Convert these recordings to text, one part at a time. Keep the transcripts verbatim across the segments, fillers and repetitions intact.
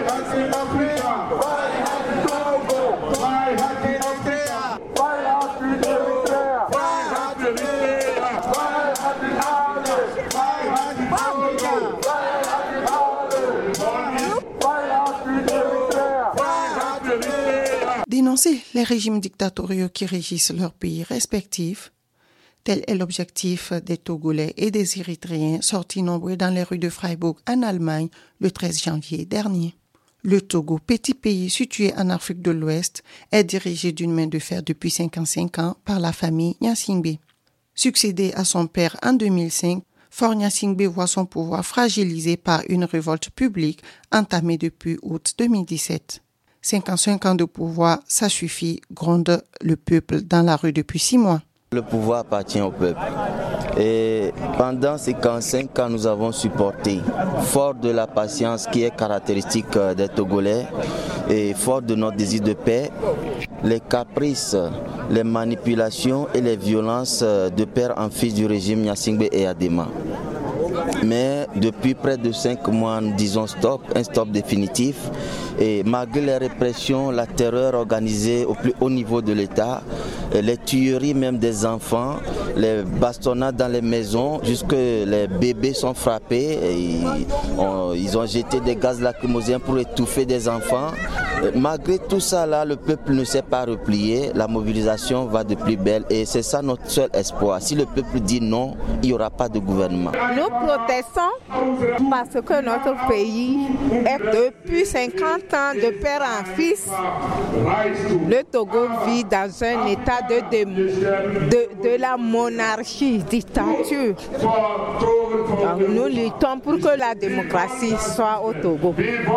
Dénoncer les régimes dictatoriaux qui régissent leurs pays respectifs, tel est l'objectif des Togolais et des Érythréens sortis nombreux dans les rues de Freiburg en Allemagne le treize janvier dernier. Le Togo, petit pays situé en Afrique de l'Ouest, est dirigé d'une main de fer depuis cinquante-cinq ans par la famille Gnassingbé. Succédé à son père en deux mille cinq, Faure Gnassingbé voit son pouvoir fragilisé par une révolte publique entamée depuis août deux mille dix-sept. cinquante-cinq ans de pouvoir, ça suffit, gronde le peuple dans la rue depuis six mois. Le pouvoir appartient au peuple. Et pendant ces cinquante-cinq ans, nous avons supporté, fort de la patience qui est caractéristique des Togolais et fort de notre désir de paix, les caprices, les manipulations et les violences de père en fils du régime Gnassingbé et Adema. Mais depuis près de cinq mois, nous disons stop, un stop définitif. Et malgré les répressions, la terreur organisée au plus haut niveau de l'État, les tueries même des enfants, les bastonnades dans les maisons, jusque les bébés sont frappés. Et on, ils ont jeté des gaz lacrymogènes pour étouffer des enfants. Et malgré tout ça, là, le peuple ne s'est pas replié. La mobilisation va de plus belle et c'est ça notre seul espoir. Si le peuple dit non, il n'y aura pas de gouvernement. Nous protestons parce que notre pays est depuis cinquante ans de père en fils. Le Togo vit dans un état de, de, de, de la monarchie, dictature. Donc nous luttons pour que la démocratie soit au Togo.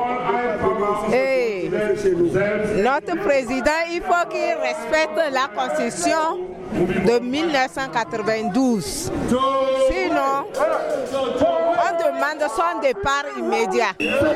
Et notre président, il faut qu'il respecte la constitution de mille neuf cent quatre-vingt-douze. Sinon, on demande son départ immédiat.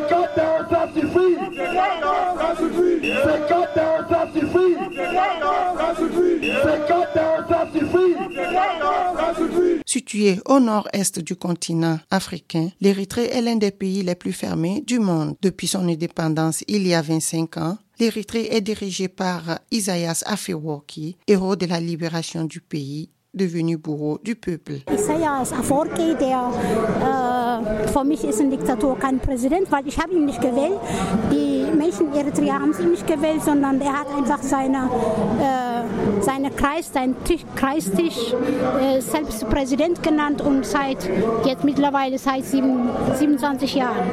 Situé au nord-est du continent africain, l'Érythrée est l'un des pays les plus fermés du monde. Depuis son indépendance il y a vingt-cinq ans, l'Érythrée est dirigée par Isaias Afewerki, héros de la libération du pays, devenu bourreau du peuple. Isaias Afewerki, der äh, für mich ist ein Diktator kein Präsident, weil ich habe ihn nicht gewählt. Die Menschen in Eritrea haben ihn nicht gewählt, sondern er hat einfach seine, äh, seine Kreis, seinen Tisch, Kreistisch äh, selbst Präsident genannt und seit jetzt mittlerweile seit sieben, siebenundzwanzig Jahren.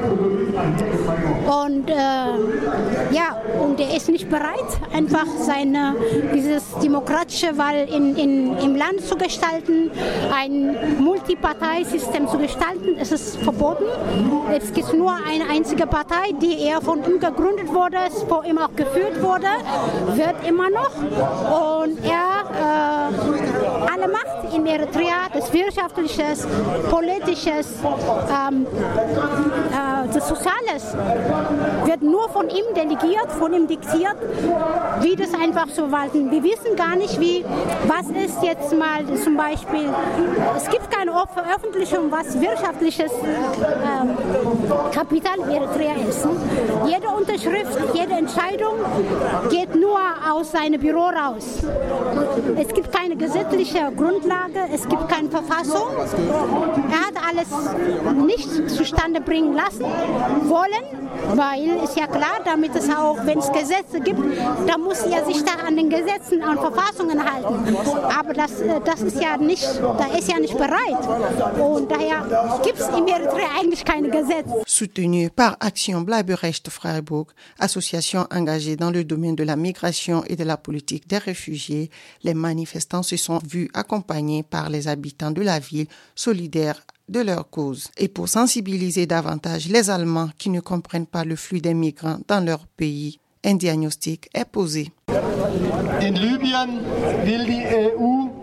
Und äh, ja, und er ist nicht bereit, einfach seine dieses demokratische Wahl in, in, im Land zu gestalten, ein Multiparteisystem zu gestalten. Es ist verboten. Es gibt nur eine einzige Partei, die eher von ihm gegründet wurde, vor ihm auch geführt wurde, wird immer noch. Und er äh, alle Macht in Eritrea, das Wirtschaftliches, Politisches, ähm, äh, das Soziales, wird nur von ihm delegiert, von ihm diktiert, wie das einfach zu walten. Wir wissen gar nicht, wie, was ist jetzt mal zum Beispiel, es gibt keine Veröffentlichung, was wirtschaftliches ähm, Kapital in Eritrea ist. Jede Unterschrift, jede Entscheidung geht nur aus seinem Büro raus. Es gibt keine gesetzliche Grundlage, es gibt keine Verfassung. Er hat alles nicht zustande bringen lassen wollen, weil ist ja klar, damit es auch, wenn es Gesetze gibt, dann muss er sich da an den Gesetzen, an Verfassungen halten. Aber das, das ist ja nicht, da ist ja nicht bereit. Und daher gibt es in Eritrea eigentlich keine Gesetze. Soutenu par Action Bleiberecht Freiburg, association engagée dans le domaine de la migration et de la politique des réfugiés, les manifestants se sont vus accompagnés par les habitants de la ville, solidaires de leur cause. Et pour sensibiliser davantage les Allemands qui ne comprennent pas le flux des migrants dans leur pays, un diagnostic est posé. In Libyen will die E U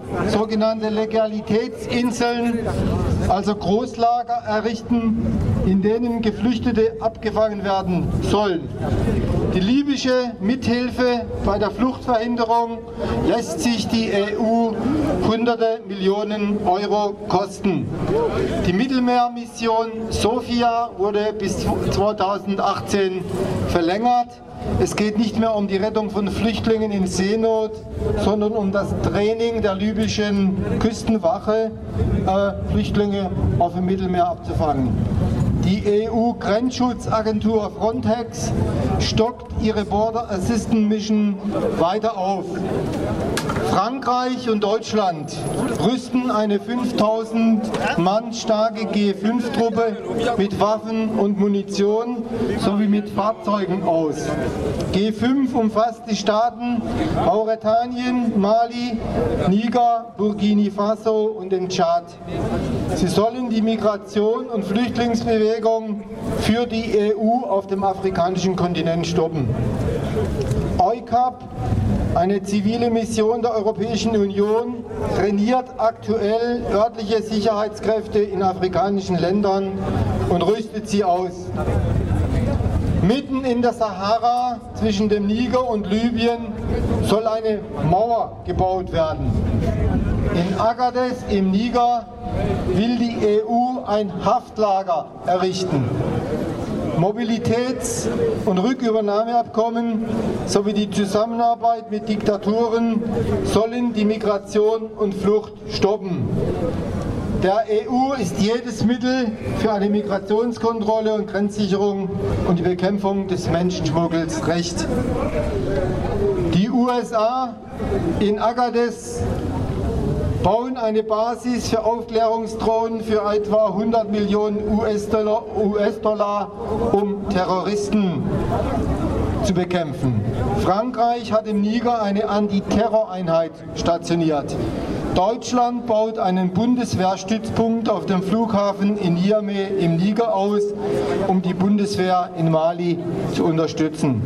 sogenannte Legalitätsinseln, also Großlager errichten, in denen Geflüchtete abgefangen werden sollen. Die libysche Mithilfe bei der Fluchtverhinderung lässt sich die E U hunderte Millionen Euro kosten. Die Mittelmeermission Sophia wurde bis zweitausendachtzehn verlängert. Es geht nicht mehr um die Rettung von Flüchtlingen in Seenot, sondern um das Training der libyschen Küstenwache, äh, Flüchtlinge auf dem Mittelmeer abzufangen. Die E U-Grenzschutzagentur Frontex stockt ihre Border Assistance Mission weiter auf. Frankreich und Deutschland rüsten eine fünftausend Mann starke G fünf Truppe mit Waffen und Munition sowie mit Fahrzeugen aus. G fünf umfasst die Staaten Mauretanien, Mali, Niger, Burkina Faso und den Tschad. Sie sollen die Migration und Flüchtlingsbewegung für die E U auf dem afrikanischen Kontinent stoppen. EUCAP, eine zivile Mission der Europäischen Union, trainiert aktuell örtliche Sicherheitskräfte in afrikanischen Ländern und rüstet sie aus. Mitten in der Sahara zwischen dem Niger und Libyen soll eine Mauer gebaut werden. In Agadez im Niger will die E U ein Haftlager errichten. Mobilitäts- und Rückübernahmeabkommen sowie die Zusammenarbeit mit Diktaturen sollen die Migration und Flucht stoppen. Der E U ist jedes Mittel für eine Migrationskontrolle und Grenzsicherung und die Bekämpfung des Menschenschmuggels recht. Die U S A in Agadez bauen eine Basis für Aufklärungsdrohnen für etwa hundert Millionen U S-Dollar, U S-Dollar, um Terroristen zu bekämpfen. Frankreich hat im Niger eine Antiterroreinheit stationiert. Deutschland baut einen Bundeswehrstützpunkt auf dem Flughafen in Niamey im Niger aus, um die Bundeswehr in Mali zu unterstützen.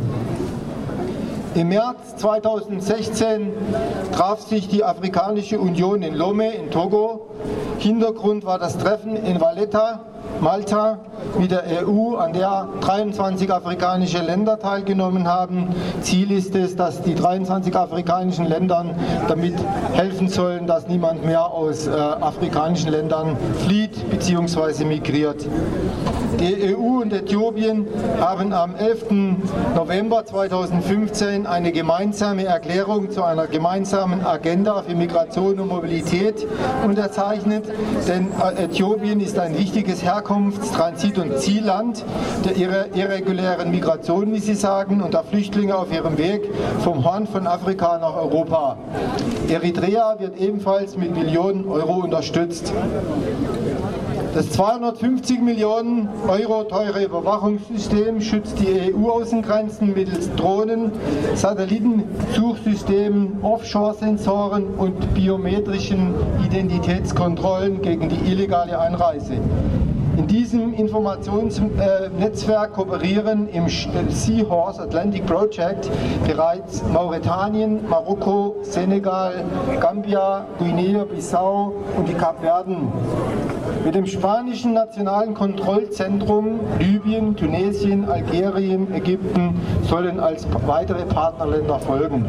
Im März zweitausendsechzehn traf sich die Afrikanische Union in Lomé in Togo. Hintergrund war das Treffen in Valletta, Malta, mit der E U, an der dreiundzwanzig afrikanische Länder teilgenommen haben. Ziel ist es, dass die dreiundzwanzig afrikanischen Länder damit helfen sollen, dass niemand mehr aus äh, afrikanischen Ländern flieht bzw. migriert. Die E U und Äthiopien haben am elften November zweitausendfünfzehn eine gemeinsame Erklärung zu einer gemeinsamen Agenda für Migration und Mobilität unterzeichnet, denn Äthiopien ist ein wichtiges Herkunfts-, Transit- und Zielland der irregulären Migration, wie Sie sagen, und der Flüchtlinge auf ihrem Weg vom Horn von Afrika nach Europa. Eritrea wird ebenfalls mit Millionen Euro unterstützt. Das zweihundertfünfzig Millionen Euro teure Überwachungssystem schützt die E U-Außengrenzen mittels Drohnen, Satellitensuchsystemen, Offshore-Sensoren und biometrischen Identitätskontrollen gegen die illegale Einreise. In diesem Informationsnetzwerk kooperieren im Seahorse Atlantic Project bereits Mauretanien, Marokko, Senegal, Gambia, Guinea-Bissau und die Kapverden. Mit dem spanischen Nationalen Kontrollzentrum Libyen, Tunesien, Algerien, Ägypten sollen als weitere Partnerländer folgen.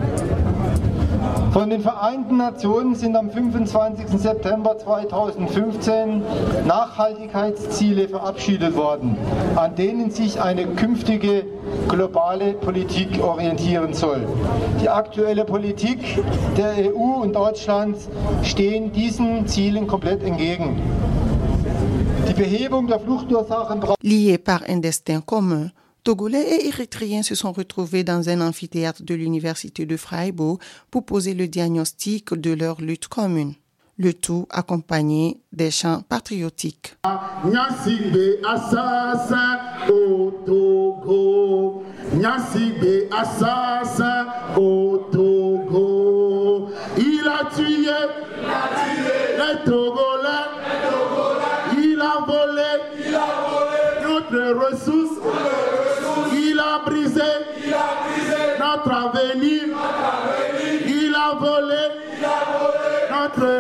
Von den Vereinten Nationen sind am fünfundzwanzigsten September zweitausendfünfzehn Nachhaltigkeitsziele verabschiedet worden, an denen sich eine künftige globale Politik orientieren soll. Die aktuelle Politik der E U und Deutschlands stehen diesen Zielen komplett entgegen. Die Behebung der Fluchtursachen liés par un destin commun, Togolais et Érythréens se sont retrouvés dans un amphithéâtre de l'université de Freiburg pour poser le diagnostic de leur lutte commune. Le tout accompagné des chants patriotiques. Nyasigbe assassin au Togo, Nyasigbe assassin au Togo. Il a tué, il a tué les Togolais, les Togolais. Il a volé, il a volé notre ressource, il a brisé, il a brisé notre avenir, notre avenir. Il a volé, il a volé notre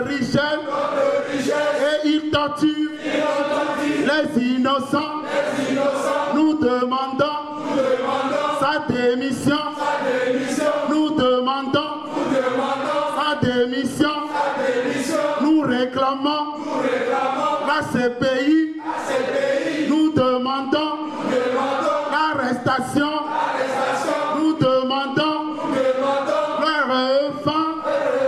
sa démission. Nous demandons sa démission. Nous réclamons la C P I. Nous demandons l'arrestation. Nous demandons leur fin.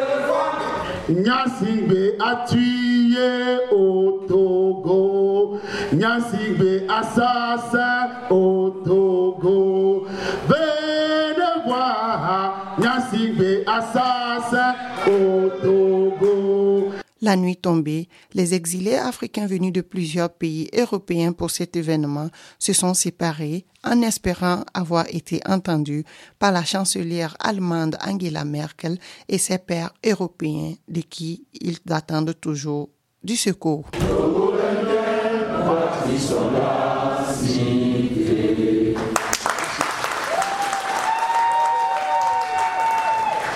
Nyasingbe a tué au Togo. Nyasingbe assassin au Togo. Venez voir Nyasingbe assassin au Togo. La nuit tombée, les exilés africains venus de plusieurs pays européens pour cet événement se sont séparés en espérant avoir été entendus par la chancelière allemande Angela Merkel et ses pairs européens de qui ils attendent toujours du secours.